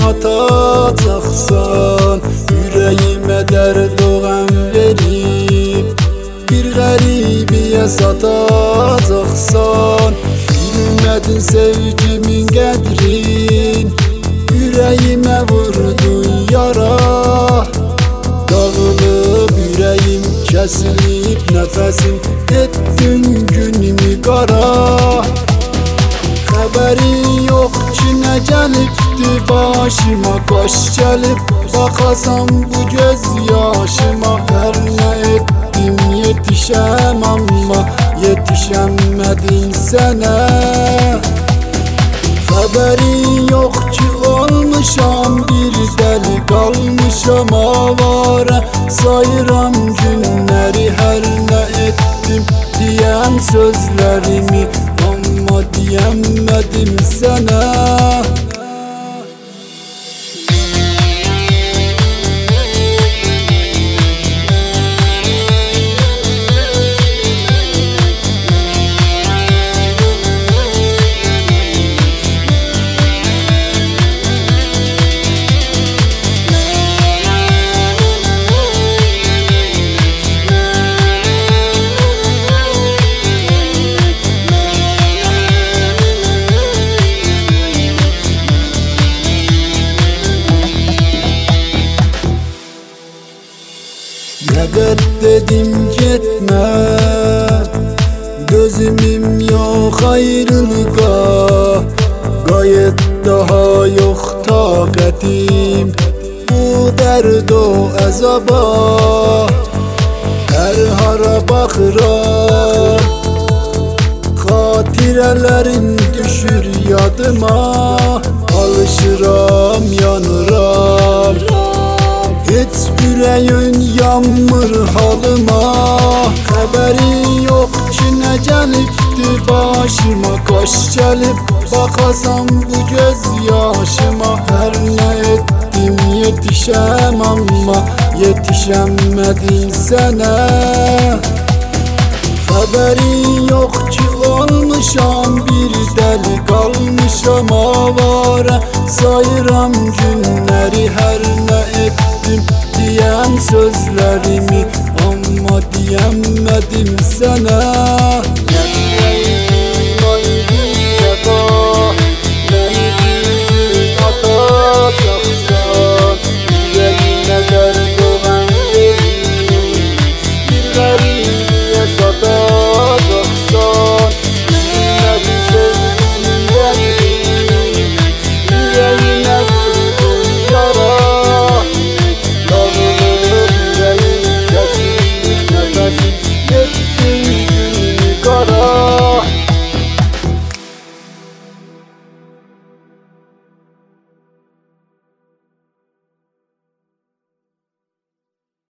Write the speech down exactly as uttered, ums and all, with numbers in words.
atacaksan, yüreğime dert doğan verip bir garibiye satacaksan, bilmedin sevgimin kadrin, yüreğime vurdun yara. Dağılıp yüreğim kesilip nefesim, ettin günümü kara. Haberin yok ki ne gelipti başıma, Kaş gelip bakasam bu göz yaşıma. Her ne ettim yetişem ama yetişemedim sana. Haberin yok ki olmuşam bir deli, kalmışam avara. Sayıram günleri her ne ettim diyen sözlerimi, ama diyemedim sana. Ne kadar dedim gitme, gözümüm yok ayrılığa. Gayet daha yok takatim bu derd o azaba. Her hara bakıram, hatirelerin düşür yadıma. Alışıram yanıram, hiç yüreğin yanmır halıma. Haberin yok ki ne gelipti başıma, Kaş gelip bakasam bu göz yaşıma. Her ne ettim yetişem ama yetişemedim sana. Haberin yok ki olmuşam bir deli, kalmışam avara. Sayıram günleri her ne ettim diyen sözlerimi, ama diyemedim sana.